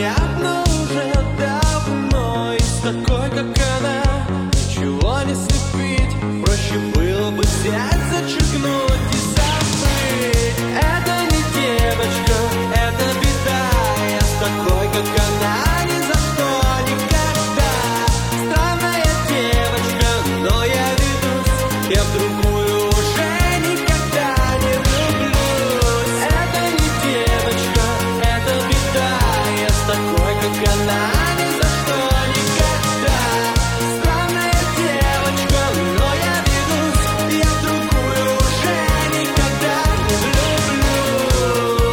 понятно уже давно. И с такой, как она, ничего не слепить. Проще было бы взять, зачеркнуть и забыть. Это не девочка, это беда. Я с такой, как она, ни за что никогда. Странная девочка, но я ведусь. Я в другую уже никогда не влюблюсь. Это не девочка, это беда. Я с такой, как она, ни за что никогда. Странная девочка, но я ведусь. Я в другую уже никогда не влюблюсь.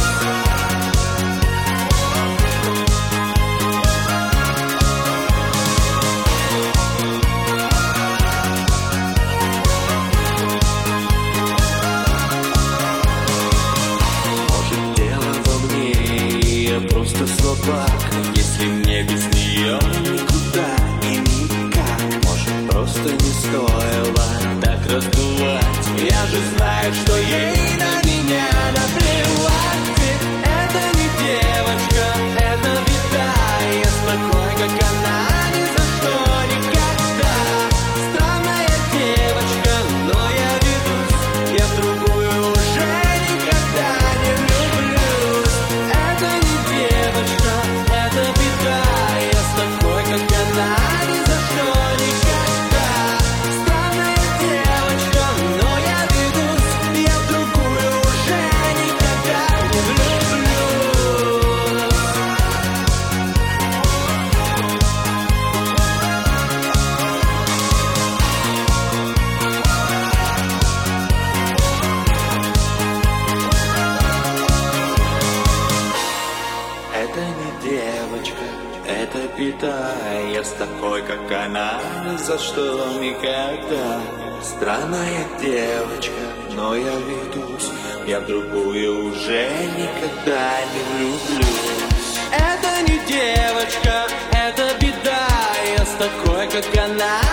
Может, дело во мне, и я просто слабак. Если мне без нее никуда и никак. Может, просто не стоило так раздувать. Я же знаю, что ей на меня наплевать. Ведь это не девочка, это беда. Я с такой, как она, ни за что никогда. Странная девочка, но я ведусь. Я в другую уже никогда не влюблюсь. Это не девочка, это беда. Я с такой, как она, ни за что никогда. Странная девочка, но я ведусь. Я в другую уже никогда не влюблюсь. Это не девочка, это беда. Я с такой, как она, ни за что никогда. Странная девочка, но я ведусь. Я в другую уже никогда не влюблюсь. Это не девочка, это беда. Я с такой, как она,